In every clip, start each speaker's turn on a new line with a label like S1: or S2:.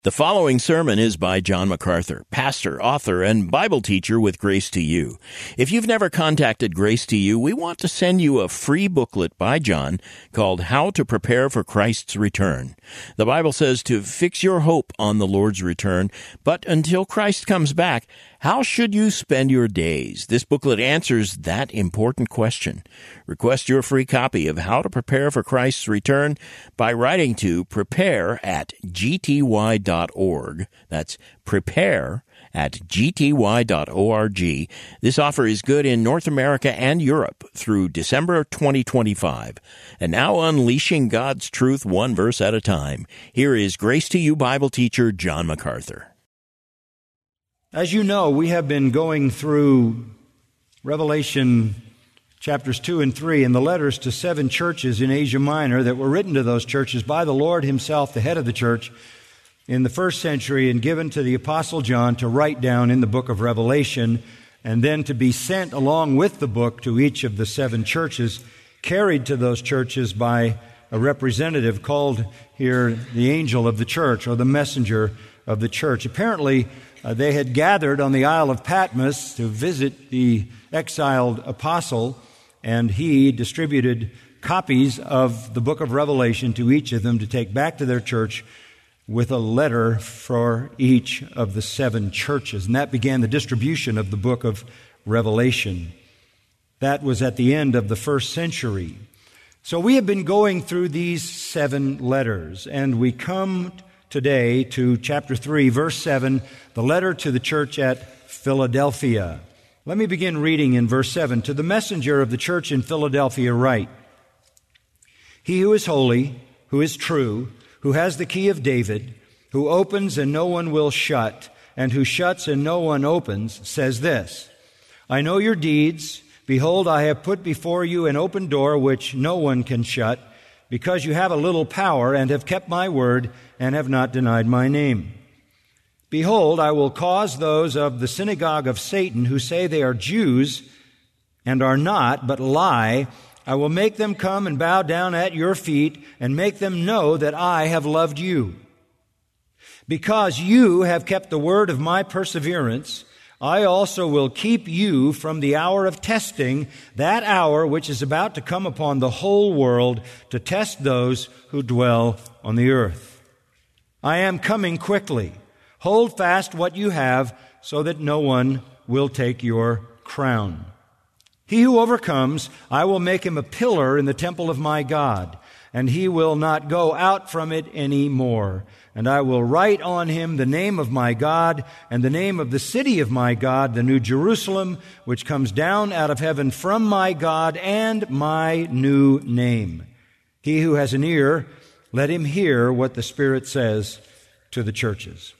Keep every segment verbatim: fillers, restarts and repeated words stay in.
S1: The following sermon is by John MacArthur, pastor, author, and Bible teacher with Grace to You. If you've never contacted Grace to You, we want to send you a free booklet by John called How to Prepare for Christ's Return. The Bible says to fix your hope on the Lord's return, but until Christ comes back, how should you spend your days? This booklet answers that important question. Request your free copy of How to Prepare for Christ's Return by writing to prepare at g t y dot org. That's prepare at g t y dot org. This offer is good in North America and Europe through December twenty twenty-five. And now unleashing God's truth one verse at a time. Here is Grace to You Bible teacher John MacArthur.
S2: As you know, we have been going through Revelation chapters two and three and the letters to seven churches in Asia Minor that were written to those churches by the Lord himself, the head of the church, in the first century, and given to the Apostle John to write down in the book of Revelation, and then to be sent along with the book to each of the seven churches, carried to those churches by a representative called here the angel of the church, or the messenger of the church. Apparently, uh, they had gathered on the Isle of Patmos to visit the exiled apostle, and he distributed copies of the book of Revelation to each of them to take back to their church with a letter for each of the seven churches. And that began the distribution of the book of Revelation. That was at the end of the first century. So we have been going through these seven letters, and we come today to chapter three, verse seven, the letter to the church at Philadelphia. Let me begin reading in verse seven. To the messenger of the church in Philadelphia write, He who is holy, who is true, who has the key of David, who opens and no one will shut, and who shuts and no one opens, says this, I know your deeds. Behold, I have put before you an open door which no one can shut, because you have a little power and have kept my word and have not denied my name. Behold, I will cause those of the synagogue of Satan who say they are Jews and are not, but lie, I will make them come and bow down at your feet and make them know that I have loved you. Because you have kept the word of my perseverance, I also will keep you from the hour of testing, that hour which is about to come upon the whole world to test those who dwell on the earth. I am coming quickly. Hold fast what you have so that no one will take your crown. He who overcomes, I will make him a pillar in the temple of my God, and he will not go out from it any more. And I will write on him the name of my God and the name of the city of my God, the New Jerusalem, which comes down out of heaven from my God, and my new name. He who has an ear, let him hear what the Spirit says to the churches.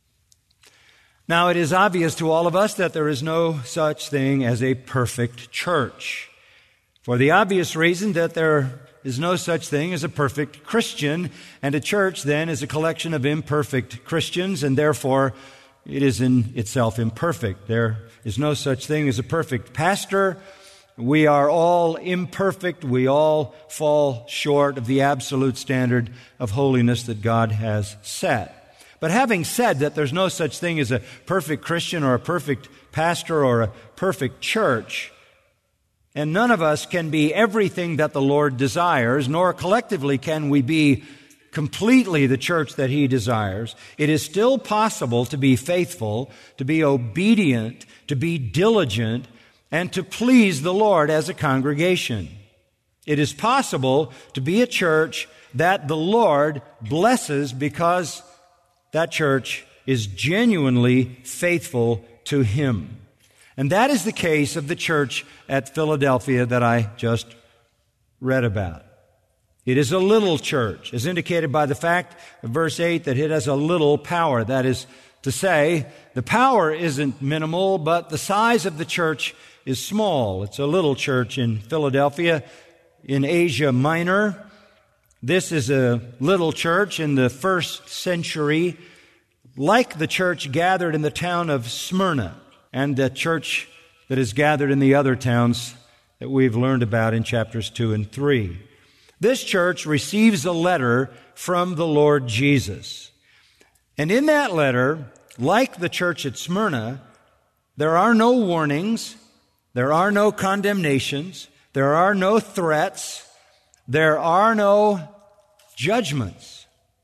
S2: Now, it is obvious to all of us that there is no such thing as a perfect church, for the obvious reason that there is no such thing as a perfect Christian, and a church then is a collection of imperfect Christians, and therefore it is in itself imperfect. There is no such thing as a perfect pastor. We are all imperfect. We all fall short of the absolute standard of holiness that God has set. But having said that there's no such thing as a perfect Christian or a perfect pastor or a perfect church, and none of us can be everything that the Lord desires, nor collectively can we be completely the church that He desires, it is still possible to be faithful, to be obedient, to be diligent, and to please the Lord as a congregation. It is possible to be a church that the Lord blesses because that church is genuinely faithful to Him. And that is the case of the church at Philadelphia that I just read about. It is a little church, as indicated by the fact of verse eight that it has a little power. That is to say, the power isn't minimal, but the size of the church is small. It's a little church in Philadelphia, in Asia Minor. This is a little church in the first century, like the church gathered in the town of Smyrna and the church that is gathered in the other towns that we've learned about in chapters two and three. This church receives a letter from the Lord Jesus. And in that letter, like the church at Smyrna, there are no warnings, there are no condemnations, there are no threats, there are no judgments.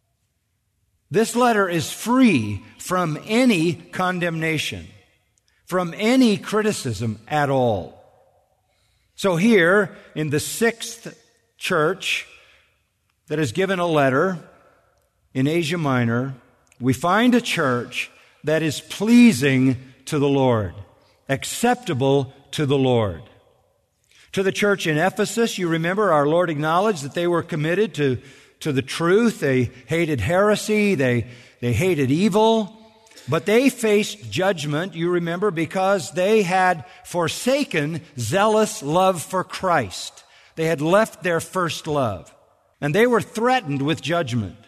S2: This letter is free from any condemnation, from any criticism at all. So here, in the sixth church that is given a letter in Asia Minor, we find a church that is pleasing to the Lord, acceptable to the Lord. To the church in Ephesus, you remember our Lord acknowledged that they were committed to, to the truth. They hated heresy. They, they hated evil. But they faced judgment, you remember, because they had forsaken zealous love for Christ. They had left their first love. And they were threatened with judgment.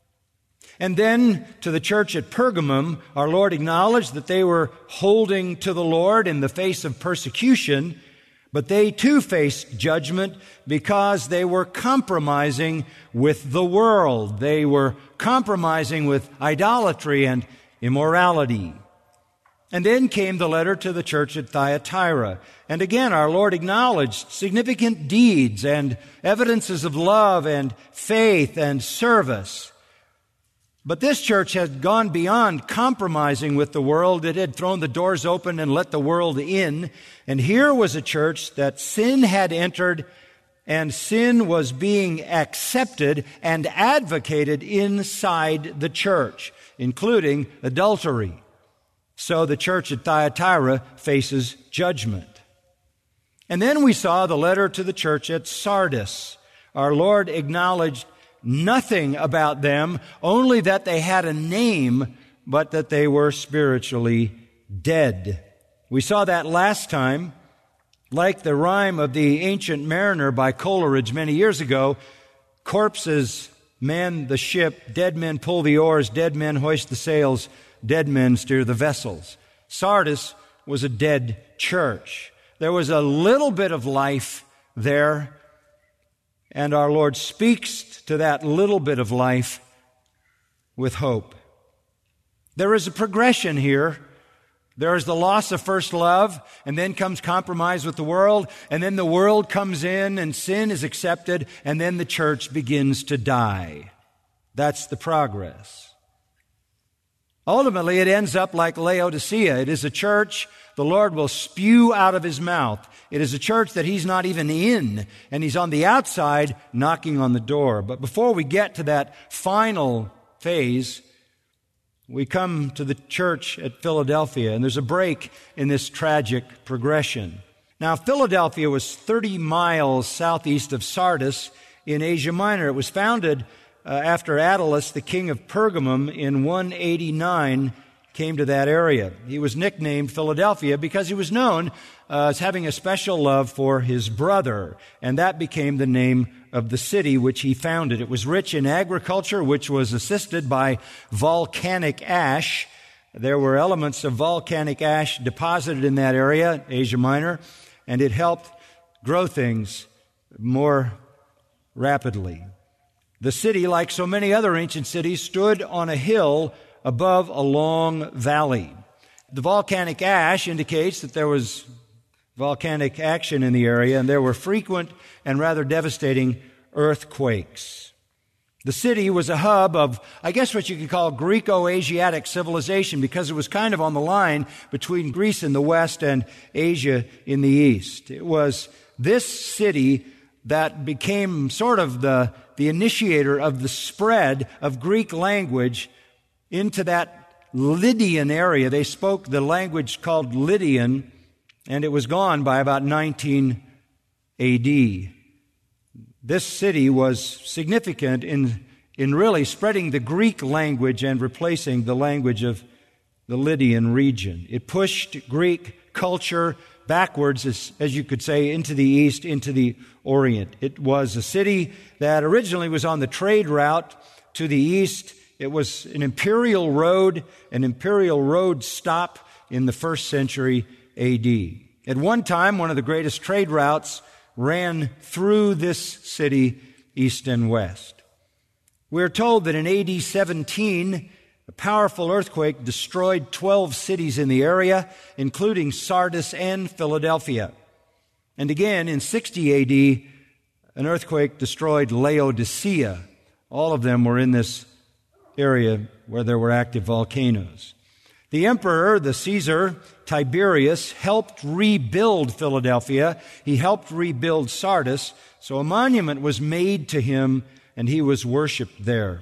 S2: And then to the church at Pergamum, our Lord acknowledged that they were holding to the Lord in the face of persecution, but they too faced judgment because they were compromising with the world. They were compromising with idolatry and immorality. And then came the letter to the church at Thyatira. And again, our Lord acknowledged significant deeds and evidences of love and faith and service. But this church had gone beyond compromising with the world. It had thrown the doors open and let the world in. And here was a church that sin had entered, and sin was being accepted and advocated inside the church, including adultery. So the church at Thyatira faces judgment. And then we saw the letter to the church at Sardis. Our Lord acknowledged nothing about them, only that they had a name, but that they were spiritually dead. We saw that last time. Like the rhyme of the Ancient Mariner by Coleridge many years ago, corpses man the ship, dead men pull the oars, dead men hoist the sails, dead men steer the vessels. Sardis was a dead church. There was a little bit of life there, and our Lord speaks to that little bit of life with hope. There is a progression here. There is the loss of first love, and then comes compromise with the world, and then the world comes in and sin is accepted, and then the church begins to die. That's the progress. Ultimately, it ends up like Laodicea. It is a church the Lord will spew out of His mouth. It is a church that He's not even in, and He's on the outside knocking on the door. But before we get to that final phase, we come to the church at Philadelphia, and there's a break in this tragic progression. Now, Philadelphia was thirty miles southeast of Sardis in Asia Minor. It was founded uh, after Attalus, the king of Pergamum, in one eighty-nine, came to that area. He was nicknamed Philadelphia because he was known uh, as having a special love for his brother, and that became the name of the city which he founded. It was rich in agriculture, which was assisted by volcanic ash. There were elements of volcanic ash deposited in that area, Asia Minor, and it helped grow things more rapidly. The city, like so many other ancient cities, stood on a hill above a long valley. The volcanic ash indicates that there was volcanic action in the area, and there were frequent and rather devastating earthquakes. The city was a hub of, I guess what you could call Greco-Asiatic civilization, because it was kind of on the line between Greece in the west and Asia in the east. It was this city that became sort of the, the initiator of the spread of Greek language into that Lydian area. They spoke the language called Lydian, and it was gone by about nineteen A D. This city was significant in, in really spreading the Greek language and replacing the language of the Lydian region. It pushed Greek culture backwards, as, as you could say, into the east, into the Orient. It was a city that originally was on the trade route to the east. It was an imperial road, an imperial road stop in the first century A D. At one time, one of the greatest trade routes ran through this city, east and west. We're told that in A D seventeen, A powerful earthquake destroyed twelve cities in the area, including Sardis and Philadelphia. And again, in sixty A D, an earthquake destroyed Laodicea. All of them were in this area where there were active volcanoes. The emperor, the Caesar, Tiberius, helped rebuild Philadelphia. He helped rebuild Sardis. So a monument was made to him, and he was worshiped there.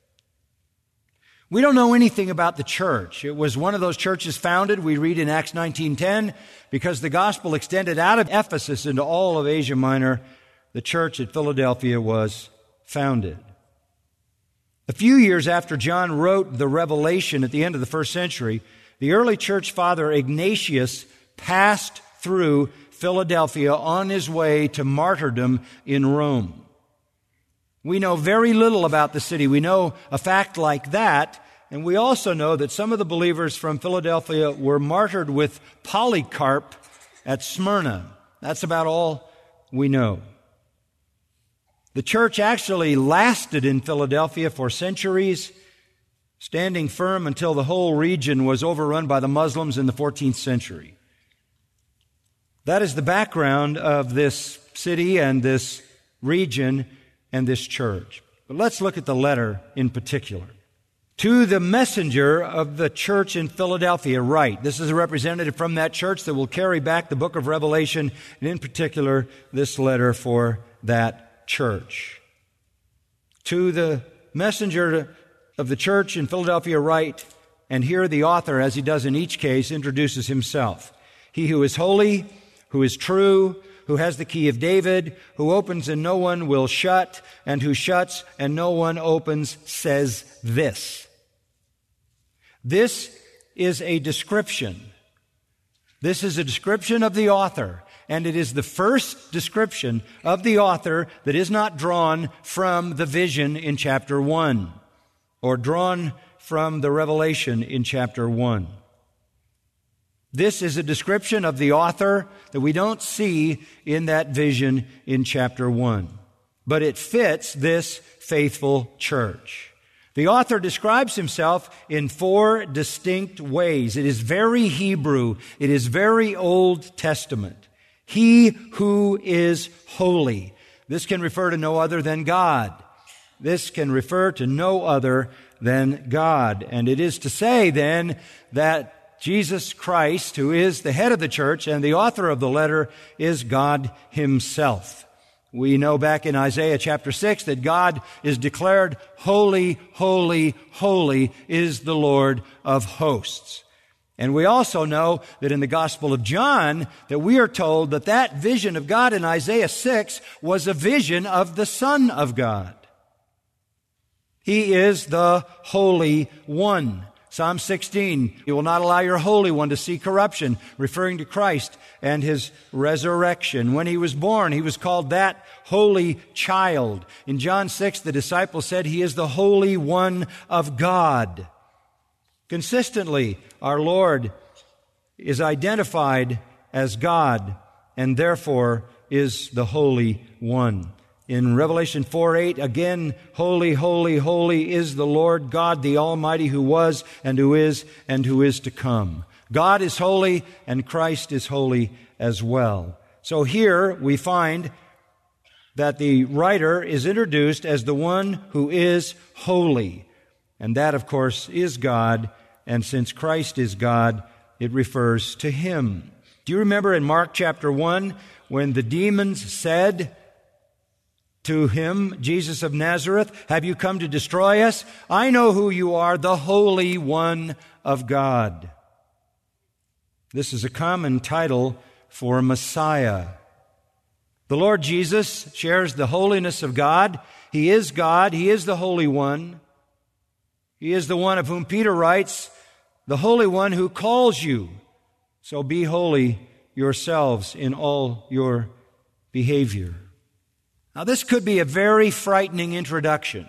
S2: We don't know anything about the church. It was one of those churches founded, we read in Acts nineteen ten, because the gospel extended out of Ephesus into all of Asia Minor. The church at Philadelphia was founded. A few years after John wrote the Revelation at the end of the first century, the early church father Ignatius passed through Philadelphia on his way to martyrdom in Rome. We know very little about the city. We know a fact like that, and we also know that some of the believers from Philadelphia were martyred with Polycarp at Smyrna. That's about all we know. The church actually lasted in Philadelphia for centuries, standing firm until the whole region was overrun by the Muslims in the fourteenth century. That is the background of this city and this region and this church. But let's look at the letter in particular. To the messenger of the church in Philadelphia, write. This is a representative from that church that will carry back the book of Revelation, and in particular, this letter for that church. To the messenger of the church in Philadelphia, write, and here the author, as he does in each case, introduces himself. He who is holy, who is true, who has the key of David, who opens and no one will shut, and who shuts and no one opens, says this. This is a description. This is a description of the author, and it is the first description of the author that is not drawn from the vision in chapter one, or drawn from the revelation in chapter one. This is a description of the author that we don't see in that vision in chapter one. But it fits this faithful church. The author describes himself in four distinct ways. It is very Hebrew. It is very Old Testament. He who is holy. This can refer to no other than God. This can refer to no other than God. And it is to say then that Jesus Christ, who is the head of the church and the author of the letter, is God himself. We know back in Isaiah chapter six that God is declared holy, holy, holy is the Lord of hosts. And we also know that in the Gospel of John that we are told that that vision of God in Isaiah six was a vision of the Son of God. He is the Holy One. Psalm sixteen, you will not allow your Holy One to see corruption, referring to Christ and his resurrection. When he was born, he was called that Holy Child. In John six, the disciples said he is the Holy One of God. Consistently, our Lord is identified as God and therefore is the Holy One. In Revelation four eight, again, holy, holy, holy is the Lord God, the Almighty, who was and who is and who is to come. God is holy and Christ is holy as well. So here we find that the writer is introduced as the one who is holy. And that, of course, is God. And since Christ is God, it refers to him. Do you remember in Mark chapter one when the demons said to him, Jesus of Nazareth, have you come to destroy us? I know who you are, the Holy One of God. This is a common title for Messiah. The Lord Jesus shares the holiness of God. He is God. He is the Holy One. He is the one of whom Peter writes, the Holy One who calls you. So be holy yourselves in all your behavior. Now, this could be a very frightening introduction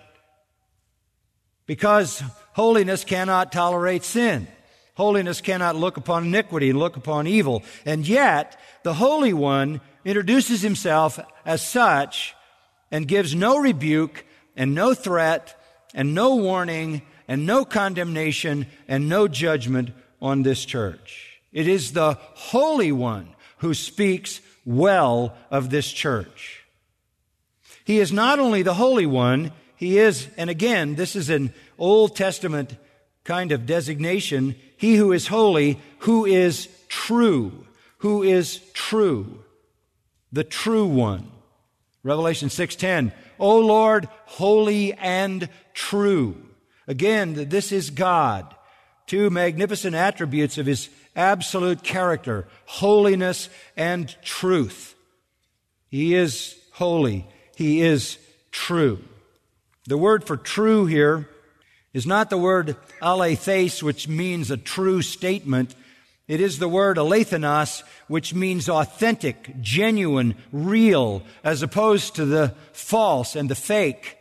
S2: because holiness cannot tolerate sin. Holiness cannot look upon iniquity and look upon evil. And yet, the Holy One introduces himself as such and gives no rebuke and no threat and no warning and no condemnation and no judgment on this church. It is the Holy One who speaks well of this church. He is not only the Holy One, He is, and again, this is an Old Testament kind of designation, He who is holy, who is true, who is true, the true one. Revelation six ten, O Lord, holy and true. Again, this is God. Two magnificent attributes of His absolute character, holiness and truth. He is holy. He is true. The word for true here is not the word aletheis, which means a true statement. It is the word alethanos, which means authentic, genuine, real, as opposed to the false and the fake.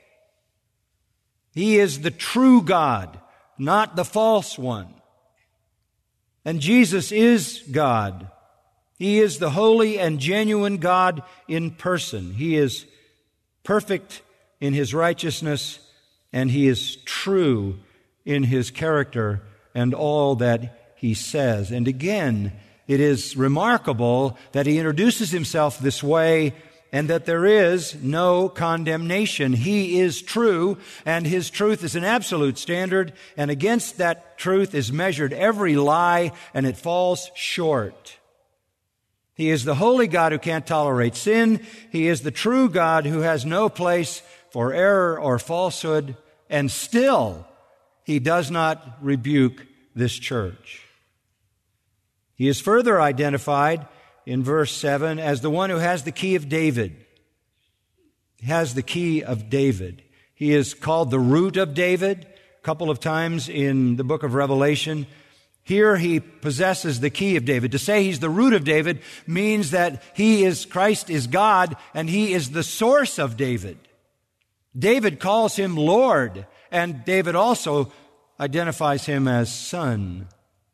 S2: He is the true God, not the false one. And Jesus is God. He is the holy and genuine God in person. He is perfect in His righteousness, and He is true in His character and all that He says. And again, it is remarkable that He introduces Himself this way and that there is no condemnation. He is true, and His truth is an absolute standard, and against that truth is measured every lie, and it falls short. He is the holy God who can't tolerate sin. He is the true God who has no place for error or falsehood, and still He does not rebuke this church. He is further identified in verse seven as the one who has the key of David. He has the key of David. He is called the root of David a couple of times in the book of Revelation. Here He possesses the key of David. To say He's the root of David means that He is, Christ is God, and He is the source of David. David calls Him Lord, and David also identifies Him as Son.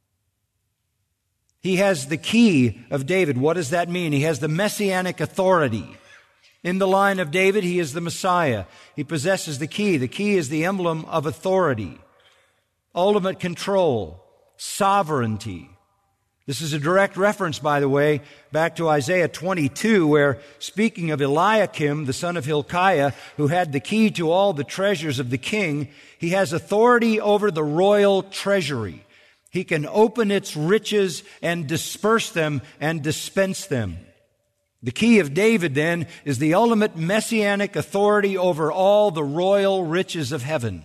S2: He has the key of David. What does that mean? He has the messianic authority. In the line of David, He is the Messiah. He possesses the key. The key is the emblem of authority, ultimate control, sovereignty. This is a direct reference, by the way, back to Isaiah twenty-two, where, speaking of Eliakim, the son of Hilkiah, who had the key to all the treasures of the king, he has authority over the royal treasury. He can open its riches and disperse them and dispense them. The key of David, then, is the ultimate messianic authority over all the royal riches of heaven.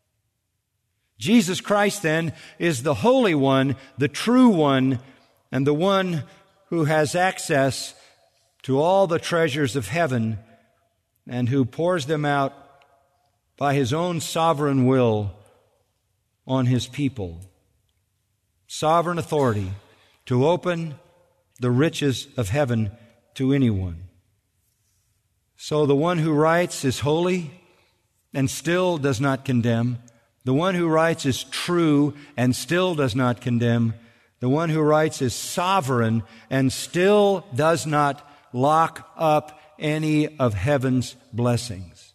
S2: Jesus Christ, then, is the Holy One, the true one, and the one who has access to all the treasures of heaven and who pours them out by His own sovereign will on His people. Sovereign authority to open the riches of heaven to anyone. So the one who writes is holy and still does not condemn. The one who writes is true and still does not condemn. The one who writes is sovereign and still does not lock up any of heaven's blessings.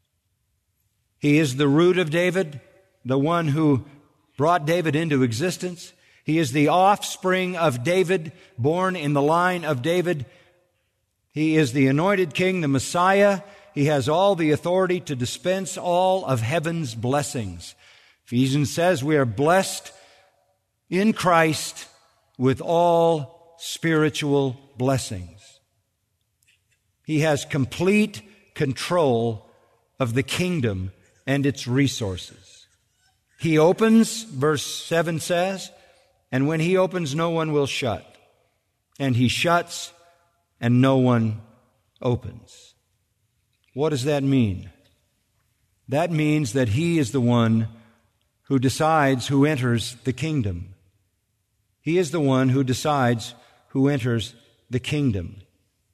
S2: He is the root of David, the one who brought David into existence. He is the offspring of David, born in the line of David. He is the anointed king, the Messiah. He has all the authority to dispense all of heaven's blessings. Ephesians says we are blessed in Christ with all spiritual blessings. He has complete control of the kingdom and its resources. He opens, verse seven says, and when He opens, no one will shut. And He shuts, and no one opens. What does that mean? That means that He is the one who decides who enters the kingdom. He is the one who decides who enters the kingdom.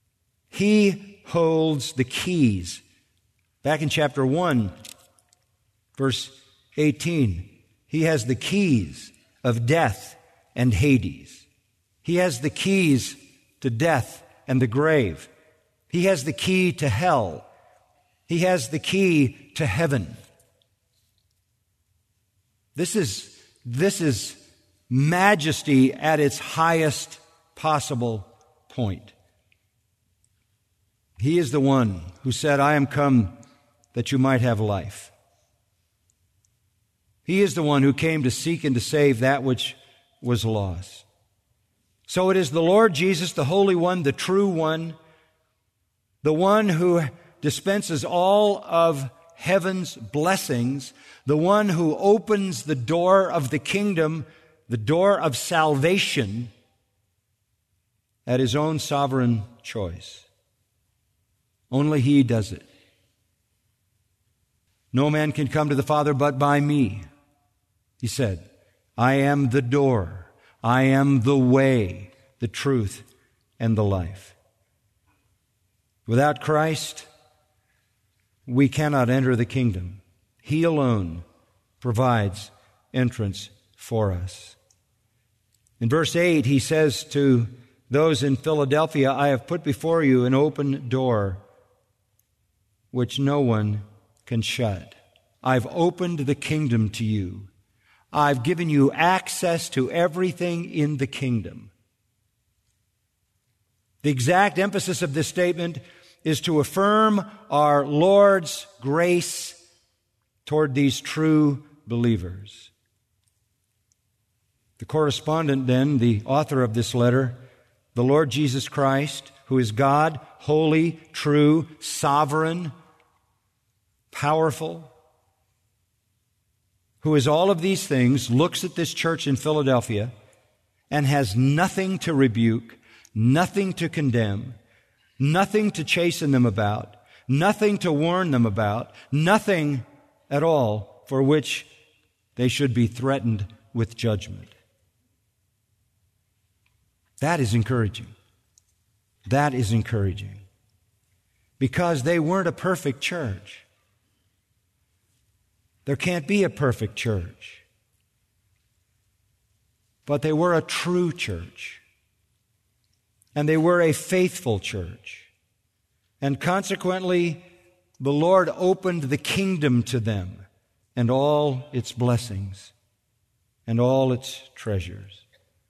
S2: He holds the keys. Back in chapter one, verse eighteen, He has the keys of death and Hades. He has the keys to death and the grave. He has the key to hell. He has the key to heaven. This is, this is majesty at its highest possible point. He is the one who said, I am come that you might have life. He is the one who came to seek and to save that which was lost. So it is the Lord Jesus, the Holy One, the true One, the one who dispenses all of heaven's blessings, the one who opens the door of the kingdom, the door of salvation, at His own sovereign choice. Only He does it. No man can come to the Father but by me. He said, I am the door. I am the way, the truth, and the life. Without Christ, we cannot enter the kingdom. He alone provides entrance for us. In verse eight, he says to those in Philadelphia, I have put before you an open door which no one can shut. I've opened the kingdom to you. I've given you access to everything in the kingdom. The exact emphasis of this statement is to affirm our Lord's grace toward these true believers. The correspondent then, the author of this letter, the Lord Jesus Christ, who is God, holy, true, sovereign, powerful, who is all of these things, looks at this church in Philadelphia and has nothing to rebuke, nothing to condemn, nothing to chasten them about, nothing to warn them about, nothing at all for which they should be threatened with judgment. That is encouraging. That is encouraging. Because they weren't a perfect church. There can't be a perfect church. But they were a true church. And they were a faithful church. And consequently, the Lord opened the kingdom to them and all its blessings and all its treasures.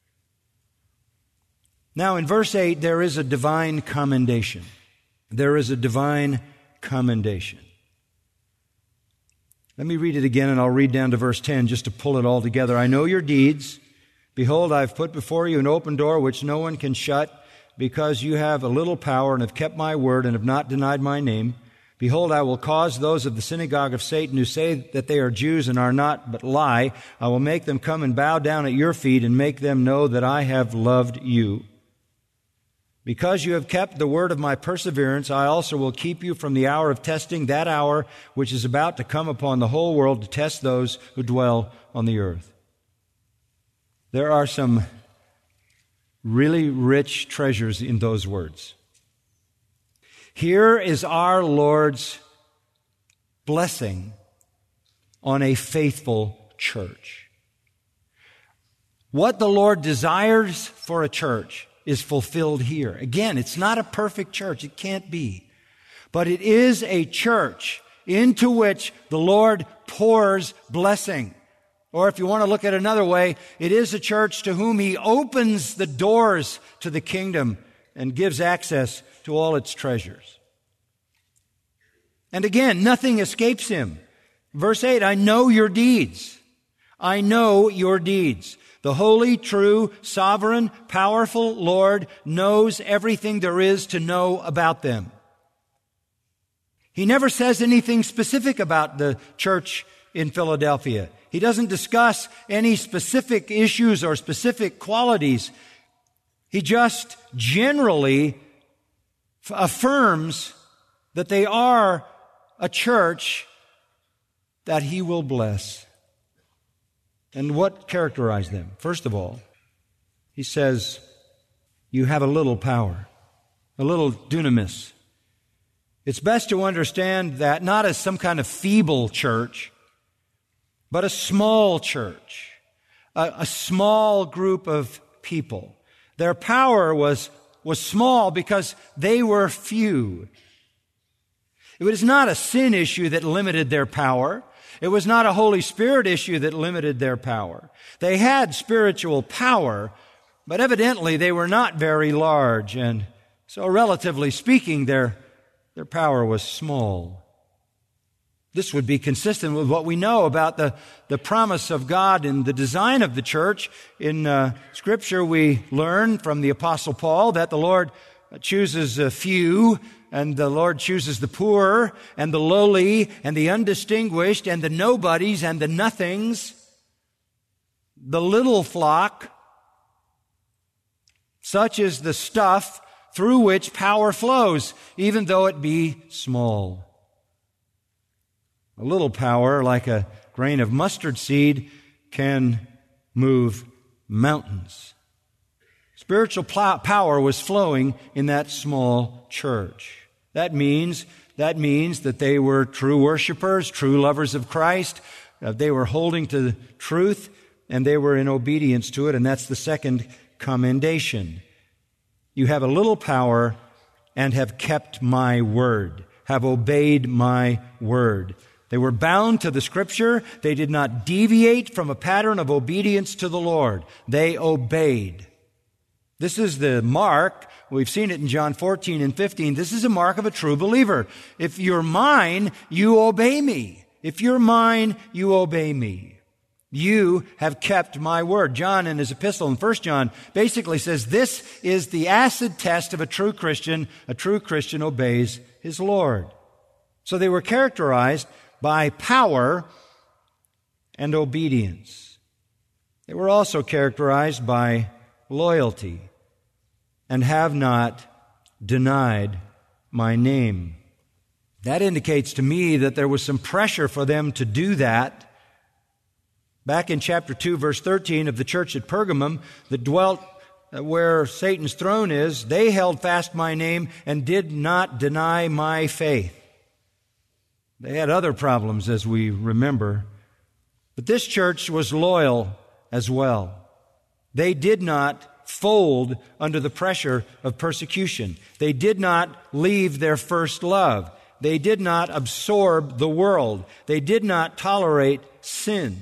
S2: Now, in verse eight, there is a divine commendation. There is a divine commendation. Let me read it again, and I'll read down to verse ten just to pull it all together. I know your deeds. Behold, I've put before you an open door which no one can shut, because you have a little power and have kept my word and have not denied my name. Behold, I will cause those of the synagogue of Satan who say that they are Jews and are not, but lie. I will make them come and bow down at your feet and make them know that I have loved you. Because you have kept the word of my perseverance, I also will keep you from the hour of testing, that hour which is about to come upon the whole world to test those who dwell on the earth. There are some really rich treasures in those words. Here is our Lord's blessing on a faithful church. What the Lord desires for a church is fulfilled here. Again, it's not a perfect church. It can't be. But it is a church into which the Lord pours blessing. Or if you want to look at it another way, it is a church to whom He opens the doors to the kingdom and gives access to all its treasures. And again, nothing escapes Him. Verse eight, I know your deeds. I know your deeds. The holy, true, sovereign, powerful Lord knows everything there is to know about them. He never says anything specific about the church in Philadelphia. He doesn't discuss any specific issues or specific qualities. He just generally affirms that they are a church that He will bless. And what characterized them? First of all, he says, you have a little power, a little dunamis. It's best to understand that not as some kind of feeble church, but a small church, a, a small group of people. Their power was, was small because they were few. It was not a sin issue that limited their power. It was not a Holy Spirit issue that limited their power. They had spiritual power, but evidently they were not very large, and so relatively speaking, their, their power was small. This would be consistent with what we know about the, the promise of God in the design of the church. In uh, Scripture, we learn from the Apostle Paul that the Lord chooses a few, and the Lord chooses the poor, and the lowly, and the undistinguished, and the nobodies, and the nothings, the little flock. Such is the stuff through which power flows, even though it be small. A little power, like a grain of mustard seed, can move mountains. Spiritual power was flowing in that small church. That means, that means that they were true worshipers, true lovers of Christ. Uh, they were holding to the truth, and they were in obedience to it, and that's the second commendation. You have a little power and have kept my word, have obeyed my word. They were bound to the Scripture. They did not deviate from a pattern of obedience to the Lord. They obeyed. This is the mark. We've seen it in John fourteen and fifteen. This is a mark of a true believer. If you're mine, you obey me. If you're mine, you obey me. You have kept my word. John, in his epistle in First John, basically says this is the acid test of a true Christian. A true Christian obeys his Lord. So they were characterized by power and obedience. They were also characterized by loyalty and have not denied my name. That indicates to me that there was some pressure for them to do that. Back in chapter two, verse thirteen of the church at Pergamum that dwelt where Satan's throne is, they held fast my name and did not deny my faith. They had other problems, as we remember. But this church was loyal as well. They did not fold under the pressure of persecution. They did not leave their first love. They did not absorb the world. They did not tolerate sin.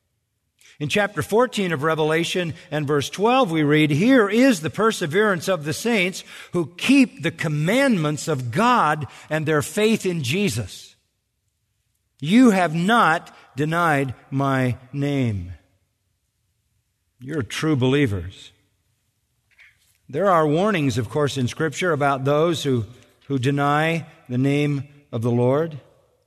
S2: In chapter fourteen of Revelation and verse twelve we read, "Here is the perseverance of the saints who keep the commandments of God and their faith in Jesus. You have not denied my name." You're true believers. There are warnings, of course, in Scripture about those who, who deny the name of the Lord.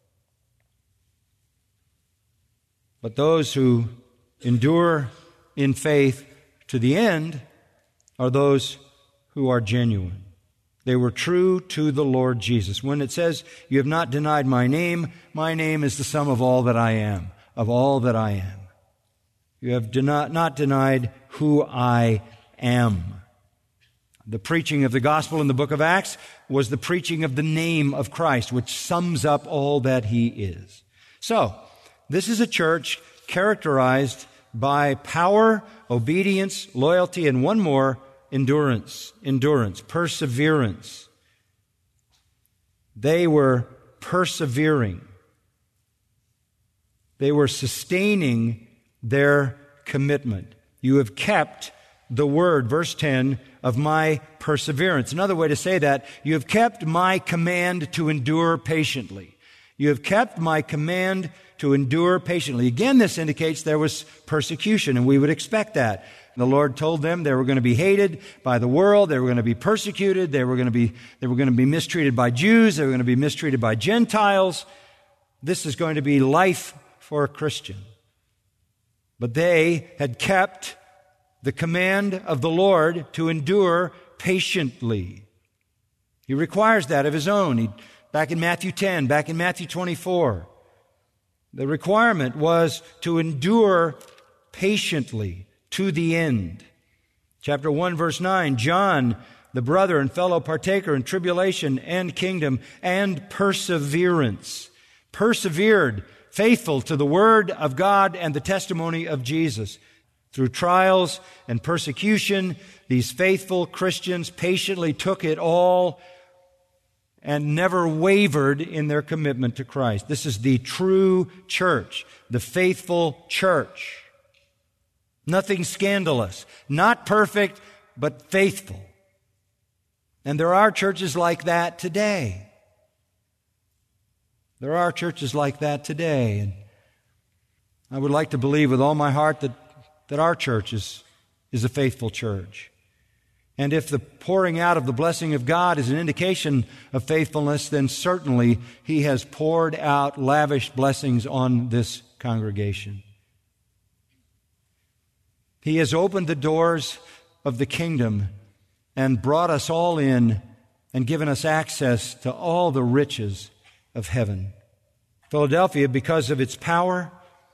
S2: But those who endure in faith to the end are those who are genuine. They were true to the Lord Jesus. When it says, "You have not denied my name," my name is the sum of all that I am, of all that I am. You have not, not denied who I am. The preaching of the gospel in the book of Acts was the preaching of the name of Christ, which sums up all that He is. So, this is a church characterized by power, obedience, loyalty, and one more, endurance, endurance, perseverance. They were persevering. They were sustaining their commitment. You have kept the word, verse ten, of my perseverance. Another way to say that, you have kept my command to endure patiently. You have kept my command to endure patiently. Again, this indicates there was persecution, and we would expect that. The Lord told them they were going to be hated by the world, they were going to be persecuted, they were going to be, they were going to be mistreated by Jews, they were going to be mistreated by Gentiles. This is going to be life for a Christian. But they had kept the command of the Lord to endure patiently. He requires that of His own. He, back in Matthew ten, back in Matthew twenty-four, the requirement was to endure patiently to the end. Chapter one, verse nine, John, the brother and fellow partaker in tribulation and kingdom and perseverance, persevered, faithful to the word of God and the testimony of Jesus. Through trials and persecution, these faithful Christians patiently took it all and never wavered in their commitment to Christ. This is the true church, the faithful church. Nothing scandalous, not perfect, but faithful. And there are churches like that today. There are churches like that today. And I would like to believe with all my heart that, that our church is, is a faithful church. And if the pouring out of the blessing of God is an indication of faithfulness, then certainly He has poured out lavish blessings on this congregation. He has opened the doors of the kingdom and brought us all in and given us access to all the riches of heaven. Philadelphia, because of its power,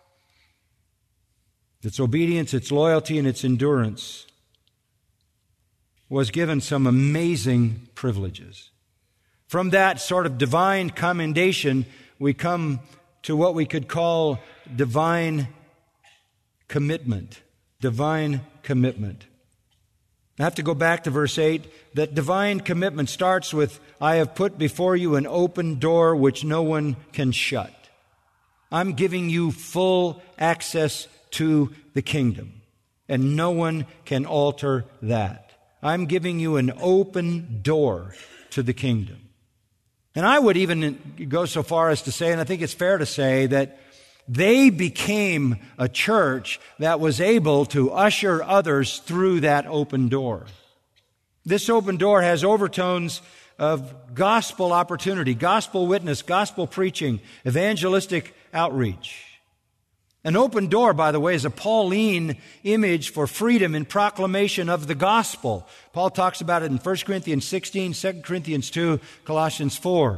S2: its obedience, its loyalty, and its endurance, was given some amazing privileges. From that sort of divine commendation, we come to what we could call divine commitment. Divine commitment. I have to go back to verse eight. That divine commitment starts with, I have put before you an open door which no one can shut. I'm giving you full access to the kingdom, and no one can alter that. I'm giving you an open door to the kingdom. And I would even go so far as to say, and I think it's fair to say, that they became a church that was able to usher others through that open door. This open door has overtones of gospel opportunity, gospel witness, gospel preaching, evangelistic outreach. An open door, by the way, is a Pauline image for freedom in proclamation of the gospel. Paul talks about it in First Corinthians sixteen, Second Corinthians two, Colossians four.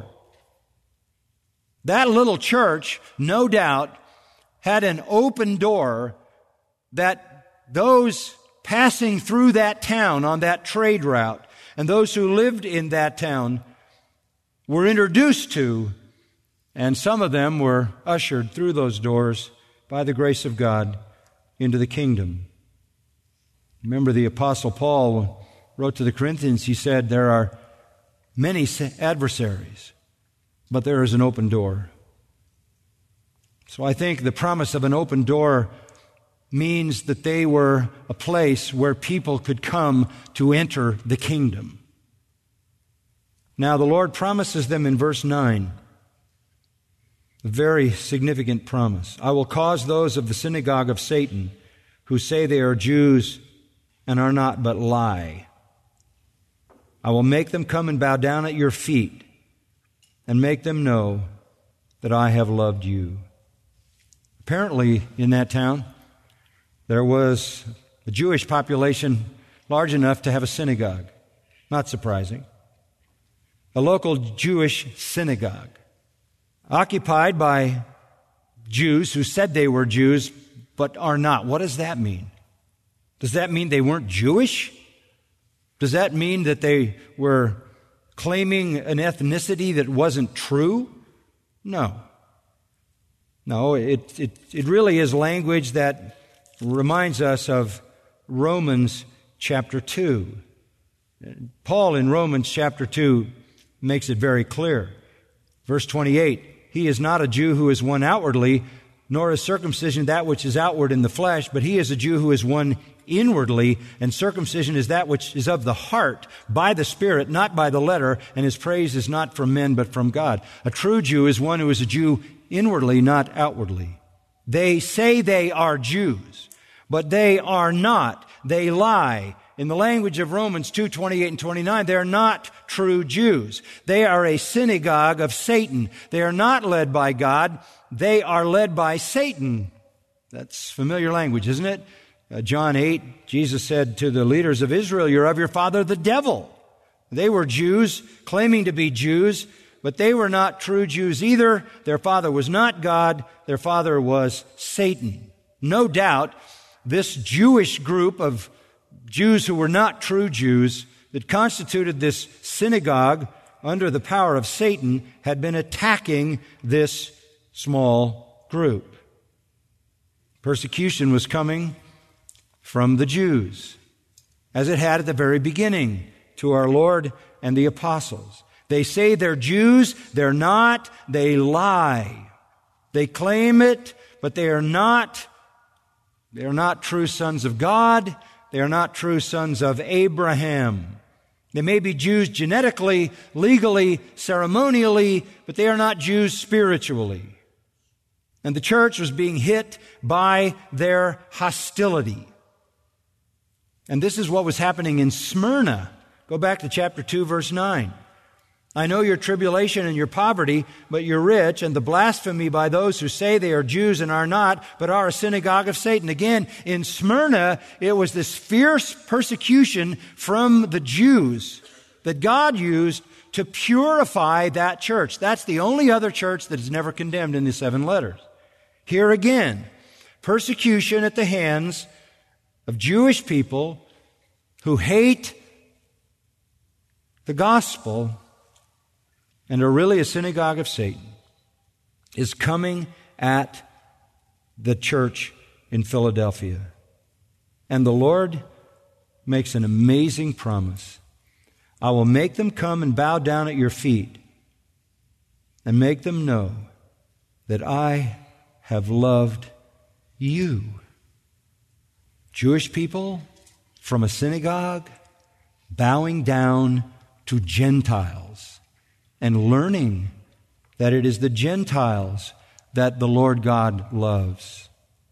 S2: That little church, no doubt, had an open door that those passing through that town on that trade route and those who lived in that town were introduced to, and some of them were ushered through those doors by the grace of God into the kingdom. Remember, the Apostle Paul wrote to the Corinthians, he said, there are many adversaries, but there is an open door. So I think the promise of an open door means that they were a place where people could come to enter the kingdom. Now, the Lord promises them in verse nine, a very significant promise. I will cause those of the synagogue of Satan who say they are Jews and are not, but lie. I will make them come and bow down at your feet and make them know that I have loved you. Apparently, in that town, there was a Jewish population large enough to have a synagogue. Not surprising. A local Jewish synagogue, occupied by Jews who said they were Jews but are not. What does that mean? Does that mean they weren't Jewish? Does that mean that they were claiming an ethnicity that wasn't true? No. No, it, it, it really is language that reminds us of Romans chapter two. Paul in Romans chapter two makes it very clear. Verse twenty-eight, he is not a Jew who is one outwardly, nor is circumcision that which is outward in the flesh, but he is a Jew who is one inwardly, and circumcision is that which is of the heart, by the Spirit, not by the letter, and his praise is not from men, but from God. A true Jew is one who is a Jew inwardly, not outwardly. They say they are Jews, but they are not. They lie. In the language of Romans two, twenty-eight and twenty-nine, they are not true Jews. They are a synagogue of Satan. They are not led by God. They are led by Satan. That's familiar language, isn't it? Uh, John eight, Jesus said to the leaders of Israel, you're of your father the devil. They were Jews, claiming to be Jews, but they were not true Jews either. Their father was not God. Their father was Satan. No doubt, this Jewish group of Jews who were not true Jews that constituted this synagogue under the power of Satan had been attacking this small group. Persecution was coming from the Jews, as it had at the very beginning to our Lord and the apostles. They say they're Jews, they're not, they lie. They claim it, but they are not. They are not true sons of God. They are not true sons of Abraham. They may be Jews genetically, legally, ceremonially, but they are not Jews spiritually. And the church was being hit by their hostility. And this is what was happening in Smyrna. Go back to chapter two, verse nine. I know your tribulation and your poverty, but you're rich, and the blasphemy by those who say they are Jews and are not, but are a synagogue of Satan. Again, in Smyrna, it was this fierce persecution from the Jews that God used to purify that church. That's the only other church that is never condemned in the seven letters. Here again, persecution at the hands of Jewish people who hate the gospel and are really a synagogue of Satan is coming at the church in Philadelphia. And the Lord makes an amazing promise. I will make them come and bow down at your feet and make them know that I have loved you. Jewish people from a synagogue bowing down to Gentiles and learning that it is the Gentiles that the Lord God loves.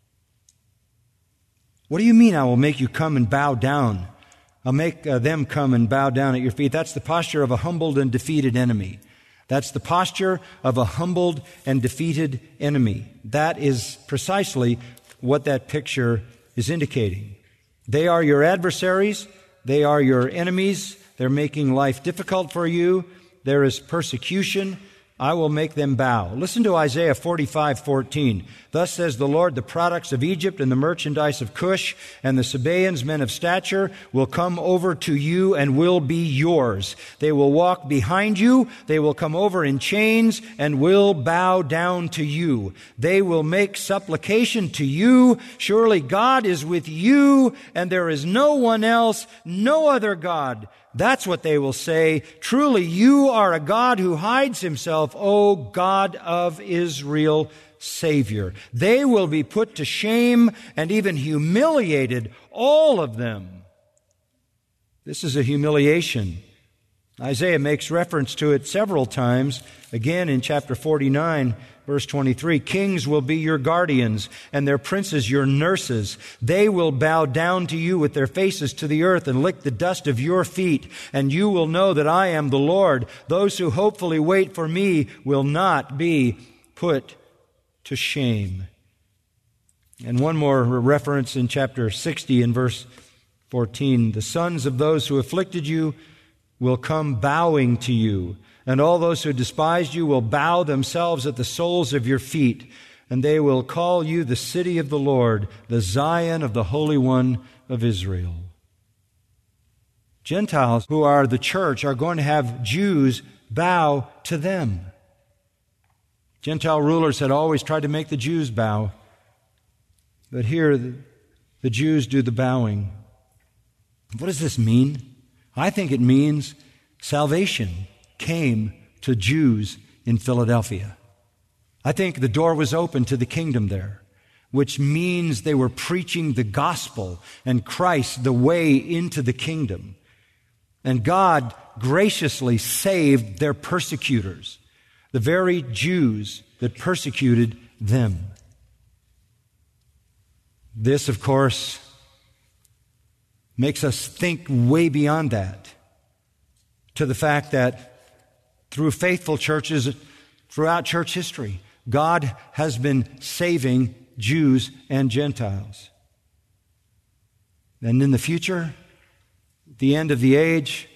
S2: What do you mean I will make you come and bow down? I'll make uh, them come and bow down at your feet. That's the posture of a humbled and defeated enemy. That's the posture of a humbled and defeated enemy. That is precisely what that picture is indicating. They are your adversaries. They are your enemies. They're making life difficult for you. There is persecution. I will make them bow. Listen to Isaiah forty-five fourteen. Thus says the Lord, the products of Egypt and the merchandise of Cush and the Sabaeans, men of stature, will come over to you and will be yours. They will walk behind you. They will come over in chains and will bow down to you. They will make supplication to you. Surely God is with you, and there is no one else, no other God. That's what they will say. Truly, you are a God who hides himself, O God of Israel, Savior. They will be put to shame and even humiliated, all of them. This is a humiliation. Isaiah makes reference to it several times. Again, in chapter forty-nine, verse twenty-three, kings will be your guardians and their princes your nurses. They will bow down to you with their faces to the earth and lick the dust of your feet. And you will know that I am the Lord. Those who hopefully wait for me will not be put to shame. And one more reference in chapter sixty in verse fourteen. The sons of those who afflicted you will come bowing to you, and all those who despised you will bow themselves at the soles of your feet, and they will call you the city of the Lord, the Zion of the Holy One of Israel. Gentiles who are the church are going to have Jews bow to them. Gentile rulers had always tried to make the Jews bow, but here the, the Jews do the bowing. What does this mean? I think it means salvation came to Jews in Philadelphia. I think the door was open to the kingdom there, which means they were preaching the gospel and Christ the way into the kingdom. And God graciously saved their persecutors, the very Jews that persecuted them. This, of course, makes us think way beyond that, to the fact that through faithful churches throughout church history, God has been saving Jews and Gentiles. And in the future, at the end of the age,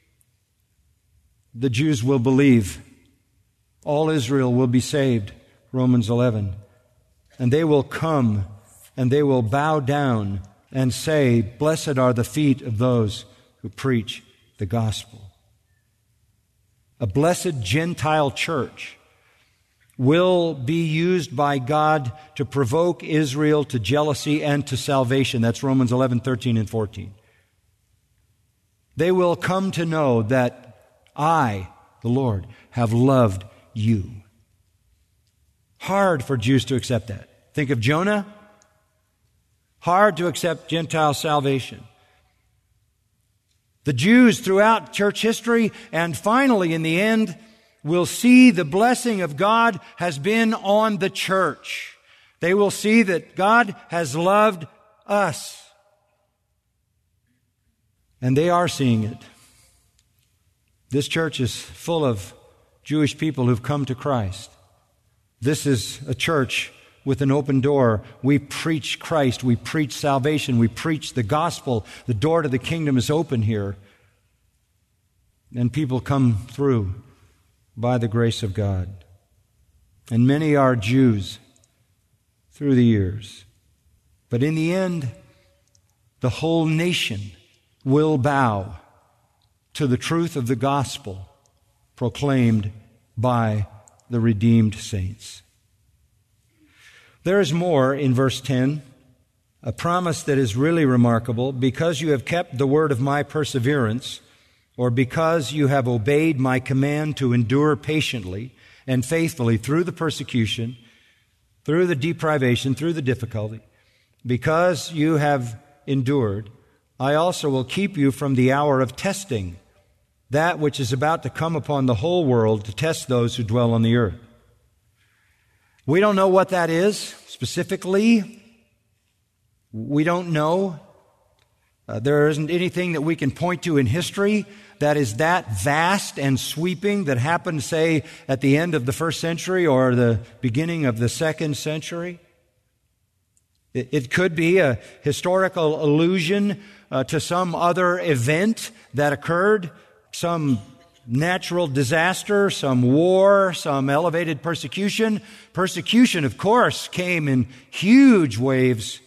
S2: the Jews will believe. All Israel will be saved, Romans eleven. And they will come and they will bow down and say, blessed are the feet of those who preach the gospel. A blessed Gentile church will be used by God to provoke Israel to jealousy and to salvation. That's Romans eleven, thirteen, and fourteen. They will come to know that I the Lord, have loved you. Hard for Jews to accept that. Think of Jonah. Hard to accept Gentile salvation. The Jews throughout church history and finally in the end will see the blessing of God has been on the church. They will see that God has loved us. And they are seeing it. This church is full of Jewish people who've come to Christ. This is a church with an open door. We preach Christ. We preach salvation. We preach the gospel. The door to the kingdom is open here. And people come through by the grace of God. And many are Jews through the years. But in the end, the whole nation will bow to the truth of the gospel proclaimed by the redeemed saints. There is more in verse ten, a promise that is really remarkable. Because you have kept the word of my perseverance, or because you have obeyed my command to endure patiently and faithfully through the persecution, through the deprivation, through the difficulty, because you have endured, I also will keep you from the hour of testing, that which is about to come upon the whole world to test those who dwell on the earth. We don't know what that is specifically. We don't know. Uh, there isn't anything that we can point to in history that is that vast and sweeping that happened, say, at the end of the first century or the beginning of the second century. It, it could be a historical allusion uh, to some other event that occurred, some natural disaster, some war, some elevated persecution. Persecution, of course, came in huge waves.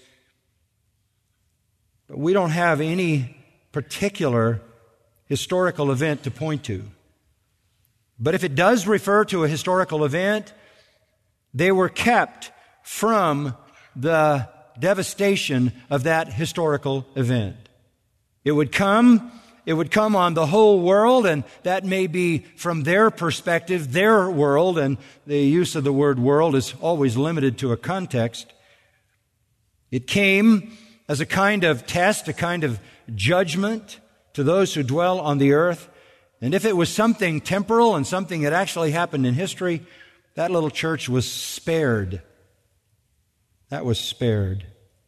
S2: But we don't have any particular historical event to point to. But if it does refer to a historical event, they were kept from the devastation of that historical event. It would come It would come on the whole world, and that may be from their perspective, their world, and the use of the word world is always limited to a context. It came as a kind of test, a kind of judgment to those who dwell on the earth. And if it was something temporal and something that actually happened in history, that little church was spared. That was spared.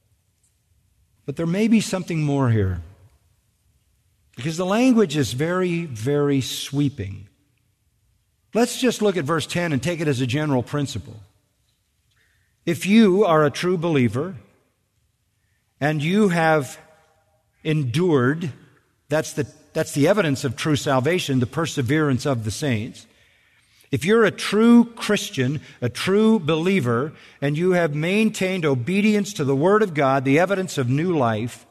S2: But there may be something more here. Because the language is very, very sweeping. Let's just look at verse ten and take it as a general principle. If you are a true believer and you have endured, that's the, that's the evidence of true salvation, the perseverance of the saints. If you're a true Christian, a true believer, and you have maintained obedience to the Word of God, the evidence of new life,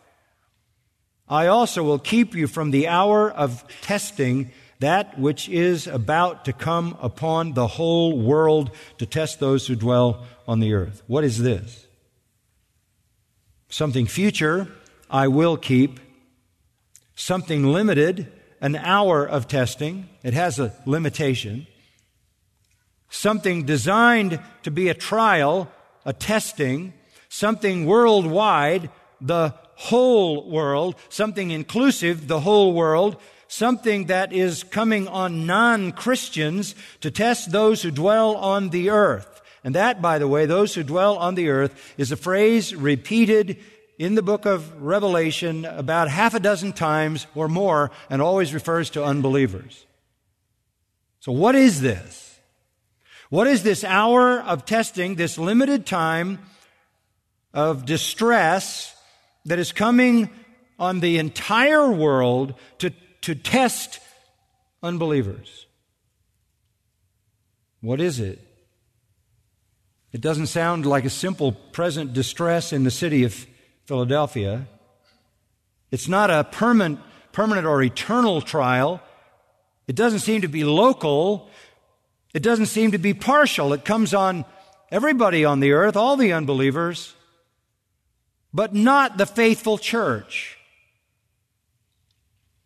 S2: I also will keep you from the hour of testing, that which is about to come upon the whole world to test those who dwell on the earth. What is this? Something future, I will keep. Something limited, an hour of testing. It has a limitation. Something designed to be a trial, a testing. Something worldwide, the whole world, something inclusive, the whole world, something that is coming on non-Christians to test those who dwell on the earth. And that, by the way, those who dwell on the earth, is a phrase repeated in the book of Revelation about half a dozen times or more, and always refers to unbelievers. So what is this? What is this hour of testing, this limited time of distress that is coming on the entire world to, to test unbelievers? What is it? It doesn't sound like a simple present distress in the city of Philadelphia. It's not a permanent, permanent or eternal trial. It doesn't seem to be local. It doesn't seem to be partial. It comes on everybody on the earth, all the unbelievers, but not the faithful church.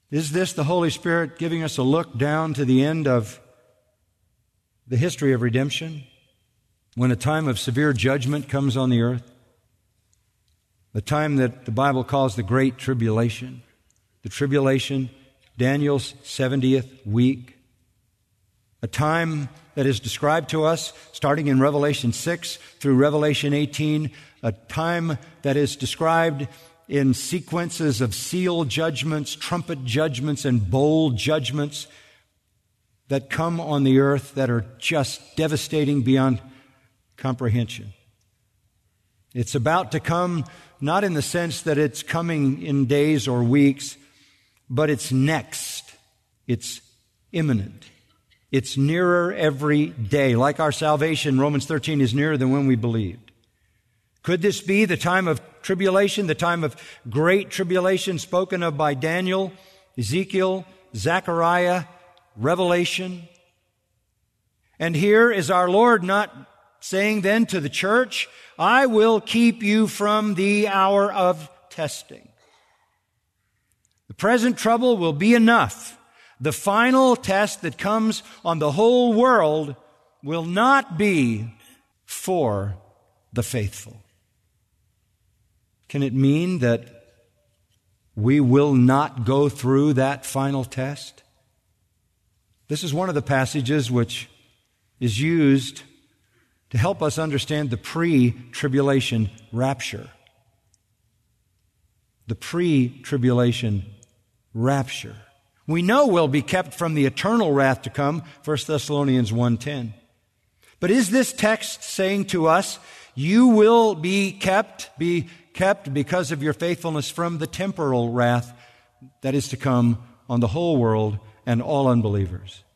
S2: Is this the Holy Spirit giving us a look down to the end of the history of redemption, when a time of severe judgment comes on the earth? The time that the Bible calls the Great Tribulation. The tribulation, Daniel's seventieth week. A time that is described to us starting in Revelation six through Revelation eighteen. A time that is described in sequences of seal judgments, trumpet judgments, and bowl judgments that come on the earth that are just devastating beyond comprehension. It's about to come, not in the sense that it's coming in days or weeks, but it's next. It's imminent. It's nearer every day. Like our salvation, Romans thirteen is nearer than when we believed. Could this be the time of tribulation, the time of great tribulation spoken of by Daniel, Ezekiel, Zechariah, Revelation? And here is our Lord not saying then to the church, I will keep you from the hour of testing. The present trouble will be enough. The final test that comes on the whole world will not be for the faithful. Can it mean that we will not go through that final test? This is one of the passages which is used to help us understand the pre-tribulation rapture. The pre-tribulation rapture. We know we'll be kept from the eternal wrath to come, First Thessalonians one ten. But is this text saying to us, you will be kept, be kept because of your faithfulness from the temporal wrath that is to come on the whole world and all unbelievers?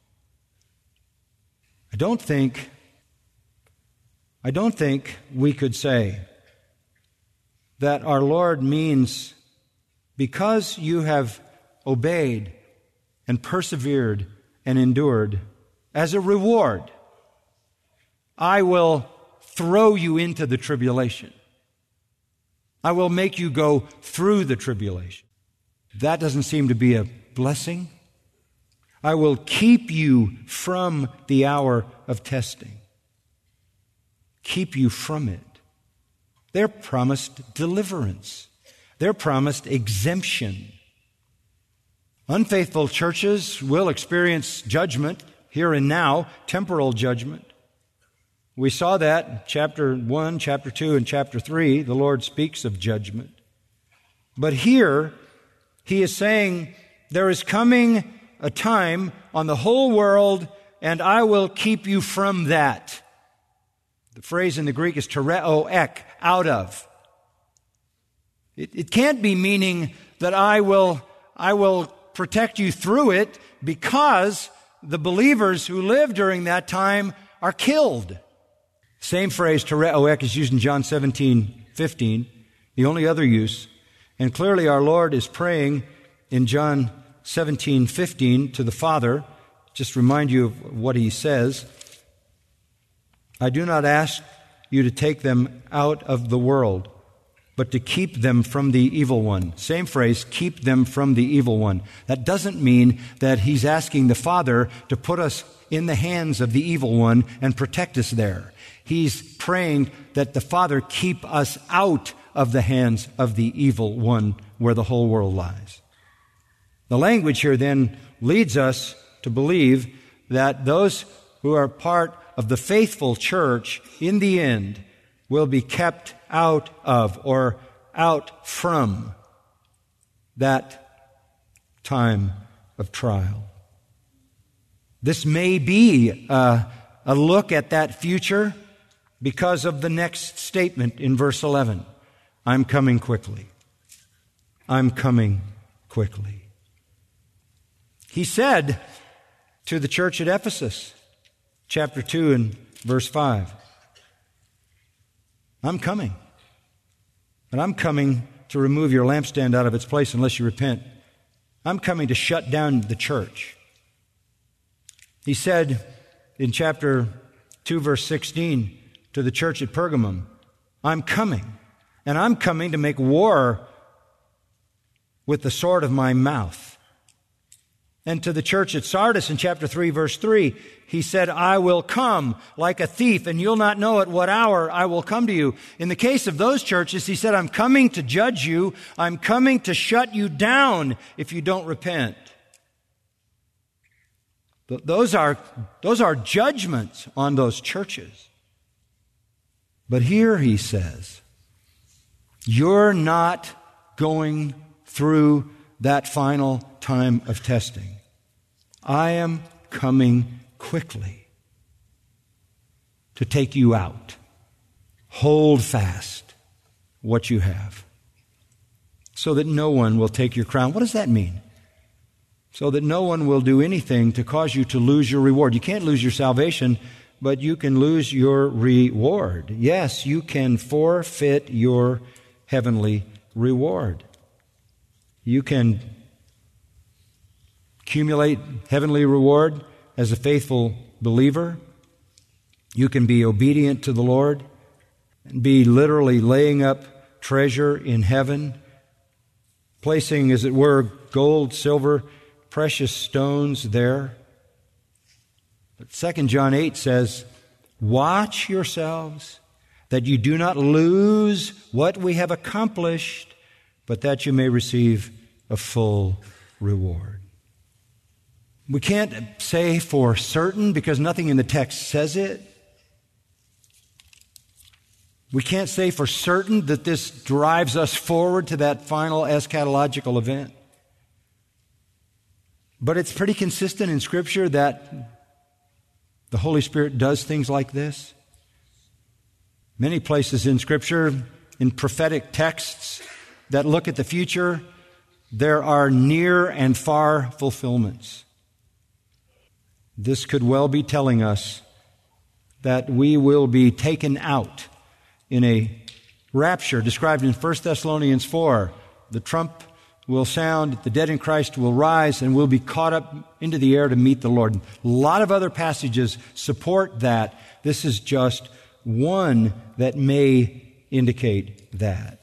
S2: I don't think, I don't think we could say that our Lord means because you have obeyed and persevered and endured, as a reward, I will throw you into the tribulation. I will make you go through the tribulation. That doesn't seem to be a blessing. I will keep you from the hour of testing. Keep you from it. They're promised deliverance. They're promised exemption. Unfaithful churches will experience judgment here and now, temporal judgment. We saw that chapter one, chapter two, and chapter three. The Lord speaks of judgment. But here, He is saying, there is coming a time on the whole world, and I will keep you from that. The phrase in the Greek is tereo ek, out of. It, it can't be meaning that I will, I will protect you through it because the believers who live during that time are killed. Same phrase, tereo ek, is used in John seventeen fifteen, the only other use. And clearly our Lord is praying in John seventeen fifteen to the Father. Just remind you of what He says. I do not ask you to take them out of the world, but to keep them from the evil one. Same phrase, keep them from the evil one. That doesn't mean that He's asking the Father to put us in the hands of the evil one and protect us there. He's praying that the Father keep us out of the hands of the evil one where the whole world lies. The language here then leads us to believe that those who are part of the faithful church in the end will be kept out of or out from that time of trial. This may be a, a look at that future because of the next statement in verse eleven. I'm coming quickly. I'm coming quickly. He said to the church at Ephesus, chapter two and verse five, I'm coming. But I'm coming to remove your lampstand out of its place unless you repent. I'm coming to shut down the church. He said in chapter two, verse sixteen, to the church at Pergamum, I'm coming, and I'm coming to make war with the sword of my mouth. And to the church at Sardis in chapter three, verse three, he said, I will come like a thief, and you'll not know at what hour I will come to you. In the case of those churches, he said, I'm coming to judge you. I'm coming to shut you down if you don't repent. Those are, those are judgments on those churches. But here he says, you're not going through that final time of testing. I am coming quickly to take you out. Hold fast what you have so that no one will take your crown. What does that mean? So that no one will do anything to cause you to lose your reward. You can't lose your salvation, but you can lose your reward. Yes, you can forfeit your heavenly reward. You can accumulate heavenly reward as a faithful believer. You can be obedient to the Lord and be literally laying up treasure in heaven, placing, as it were, gold, silver, precious stones there. But Second John eight says, watch yourselves that you do not lose what we have accomplished, but that you may receive a full reward. We can't say for certain because nothing in the text says it. We can't say for certain that this drives us forward to that final eschatological event. But it's pretty consistent in Scripture that the Holy Spirit does things like this. Many places in Scripture, in prophetic texts that look at the future, there are near and far fulfillments. This could well be telling us that we will be taken out in a rapture described in First Thessalonians four. The trump will sound, the dead in Christ will rise, and we'll be caught up into the air to meet the Lord. A lot of other passages support that. This is just one that may indicate that.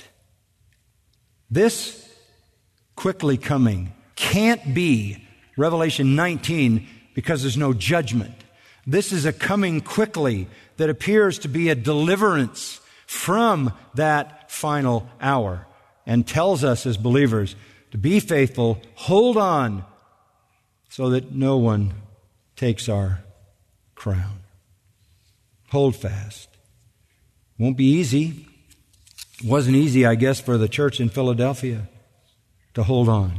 S2: This quickly coming can't be Revelation nineteen because there's no judgment. This is a coming quickly that appears to be a deliverance from that final hour and tells us as believers to be faithful, hold on, so that no one takes our crown. Hold fast. Won't be easy. It wasn't easy, I guess, for the church in Philadelphia to hold on.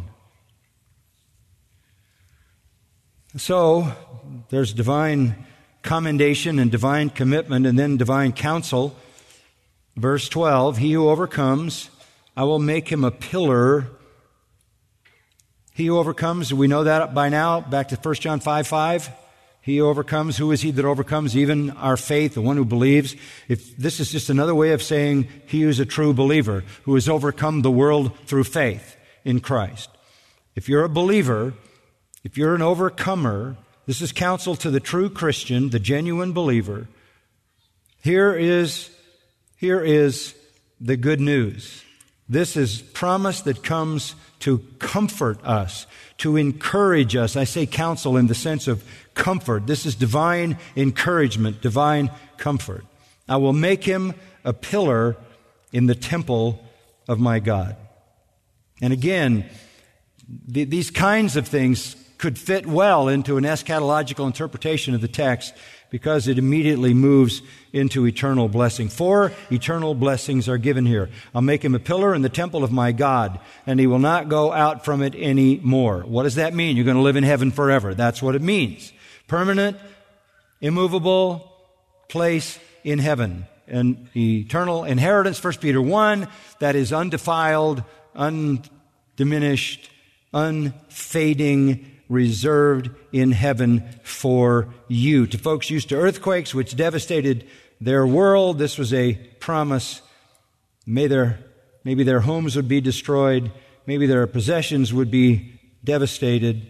S2: So, there's divine commendation and divine commitment and then divine counsel. Verse twelve, he who overcomes, I will make him a pillar. He who overcomes, we know that by now, back to First John five five. He who overcomes, who is he that overcomes? Even our faith, the one who believes. If this is just another way of saying he who is a true believer, who has overcome the world through faith in Christ. If you're a believer, if you're an overcomer, this is counsel to the true Christian, the genuine believer. Here is, here is the good news. This is promise that comes to comfort us, to encourage us. I say counsel in the sense of comfort. This is divine encouragement, divine comfort. I will make him a pillar in the temple of my God. And again, th- these kinds of things could fit well into an eschatological interpretation of the text because it immediately moves into eternal blessing. Four eternal blessings are given here. I'll make him a pillar in the temple of my God, and he will not go out from it any more. What does that mean? You're going to live in heaven forever. That's what it means. Permanent, immovable place in heaven. An eternal inheritance, First Peter one, that is undefiled, undiminished, unfading, reserved in heaven for you. To folks used to earthquakes, which devastated their world, this was a promise. May their, maybe their homes would be destroyed. Maybe their possessions would be devastated.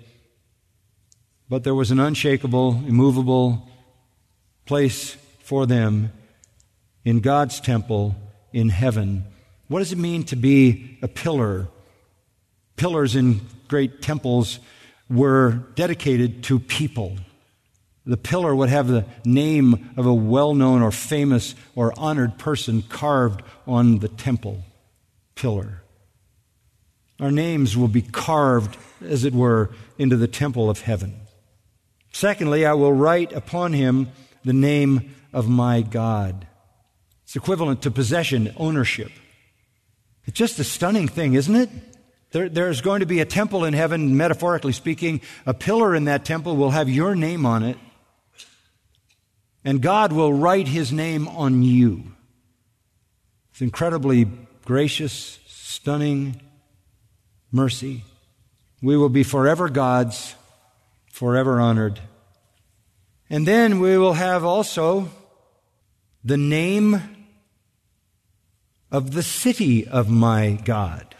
S2: But there was an unshakable, immovable place for them in God's temple in heaven. What does it mean to be a pillar? Pillars in great temples were dedicated to people. The pillar would have the name of a well-known or famous or honored person carved on the temple pillar. Our names will be carved, as it were, into the temple of heaven. Secondly, I will write upon him the name of my God. It's equivalent to possession, ownership. It's just a stunning thing, isn't it? There, there's going to be a temple in heaven, metaphorically speaking. A pillar in that temple will have your name on it. And God will write his name on you. It's incredibly gracious, stunning mercy. We will be forever God's, forever honored. And then we will have also the name of the city of my God.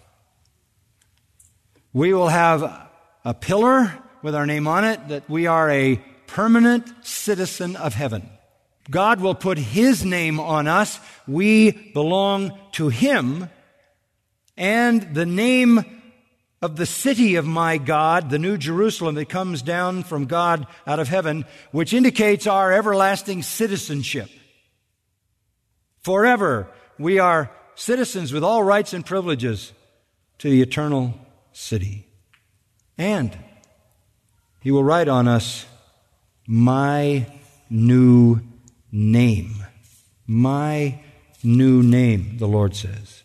S2: We will have a pillar with our name on it that we are a permanent citizen of heaven. God will put his name on us. We belong to him. And the name of the city of my God, the New Jerusalem that comes down from God out of heaven, which indicates our everlasting citizenship. Forever, we are citizens with all rights and privileges to the eternal city. And he will write on us, my new name. My new name, the Lord says.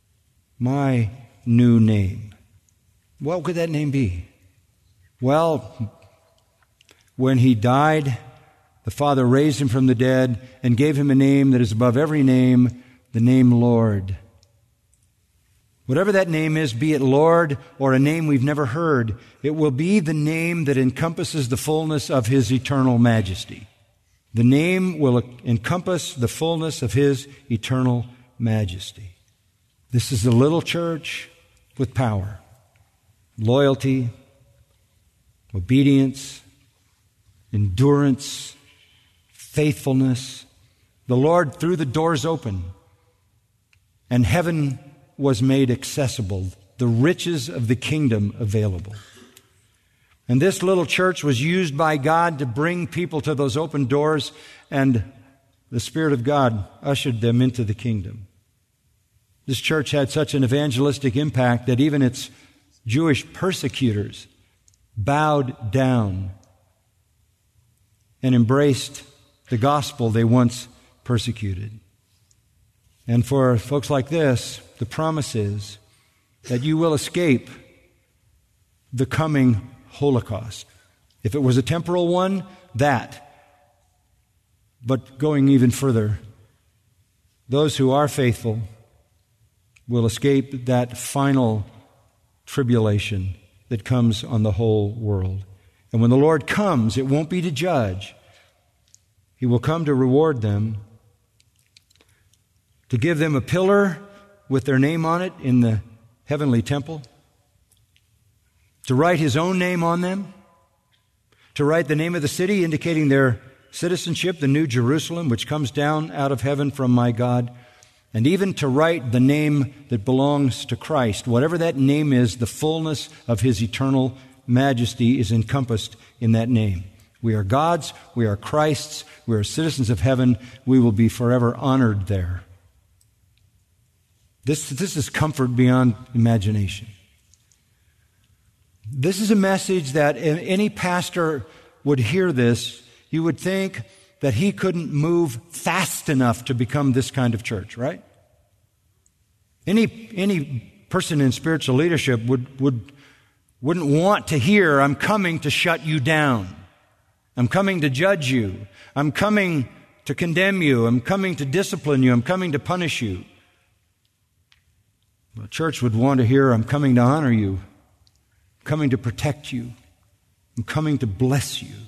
S2: My new name. What could that name be? Well, when he died, the Father raised him from the dead and gave him a name that is above every name, the name Lord. Whatever that name is, be it Lord or a name we've never heard, it will be the name that encompasses the fullness of his eternal majesty. The name will encompass the fullness of his eternal majesty. This is a little church with power, loyalty, obedience, endurance, faithfulness. The Lord threw the doors open, and heaven was made accessible, the riches of the kingdom available. And this little church was used by God to bring people to those open doors, and the Spirit of God ushered them into the kingdom. This church had such an evangelistic impact that even its Jewish persecutors bowed down and embraced the gospel they once persecuted. And for folks like this, the promise is that you will escape the coming Holocaust. If it was a temporal one, that. But going even further, those who are faithful will escape that final tribulation that comes on the whole world. And when the Lord comes, it won't be to judge. He will come to reward them, to give them a pillar with their name on it in the heavenly temple, to write his own name on them, to write the name of the city indicating their citizenship, the New Jerusalem, which comes down out of heaven from my God, and even to write the name that belongs to Christ. Whatever that name is, the fullness of his eternal majesty is encompassed in that name. We are God's, we are Christ's, we are citizens of heaven, we will be forever honored there. This, this is comfort beyond imagination. This is a message that if any pastor would hear this, you would think that he couldn't move fast enough to become this kind of church, right? Any, any person in spiritual leadership would, would, wouldn't want to hear, I'm coming to shut you down. I'm coming to judge you. I'm coming to condemn you. I'm coming to discipline you. I'm coming to punish you. The church would want to hear, I'm coming to honor you. I'm coming to protect you. I'm coming to bless you.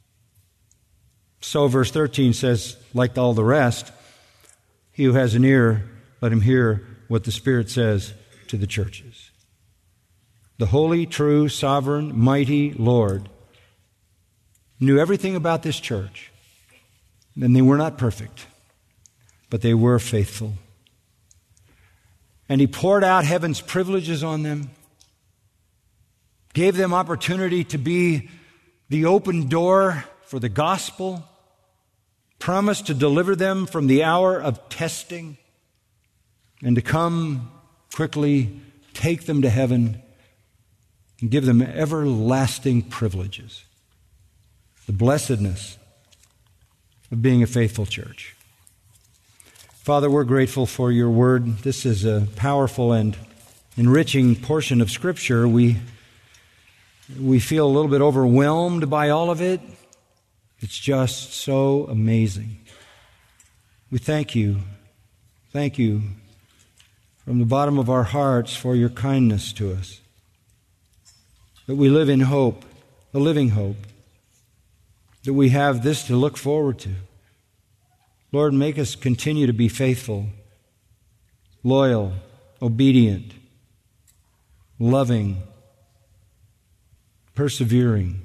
S2: So verse thirteen says, like all the rest, he who has an ear, let him hear what the Spirit says to the churches. The holy, true, sovereign, mighty Lord knew everything about this church. And they were not perfect, but they were faithful. And he poured out heaven's privileges on them. gave them opportunity to be the open door for the gospel, promised to deliver them from the hour of testing, and to come quickly, take them to heaven, and give them everlasting privileges. The blessedness of being a faithful church. Father, we're grateful for your word. This is a powerful and enriching portion of Scripture. We, we feel a little bit overwhelmed by all of it. It's just so amazing. We thank you. Thank you from the bottom of our hearts for your kindness to us. That we live in hope, a living hope. That we have this to look forward to. Lord, make us continue to be faithful, loyal, obedient, loving, persevering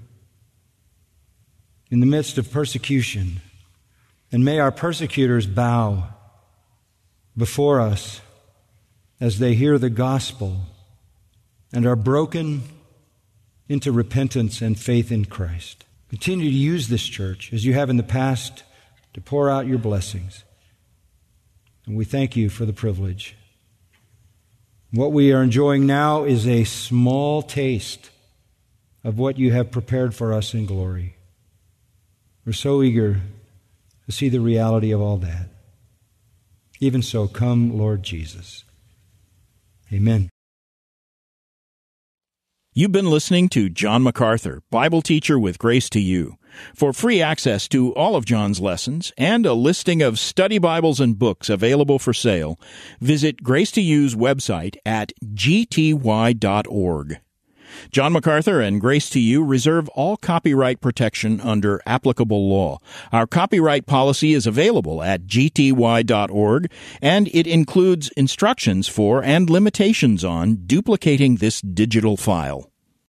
S2: in the midst of persecution. And may our persecutors bow before us as they hear the gospel and are broken into repentance and faith in Christ. Continue to use this church as you have in the past to pour out your blessings. And we thank you for the privilege. What we are enjoying now is a small taste of what you have prepared for us in glory. We're so eager to see the reality of all that. Even so, come, Lord Jesus. Amen.
S1: You've been listening to John MacArthur, Bible teacher with Grace to You. For free access to all of John's lessons and a listing of study Bibles and books available for sale, visit Grace to You's website at g t y dot org. John MacArthur and Grace to You reserve all copyright protection under applicable law. Our copyright policy is available at g t y dot org, and it includes instructions for and limitations on duplicating this digital file.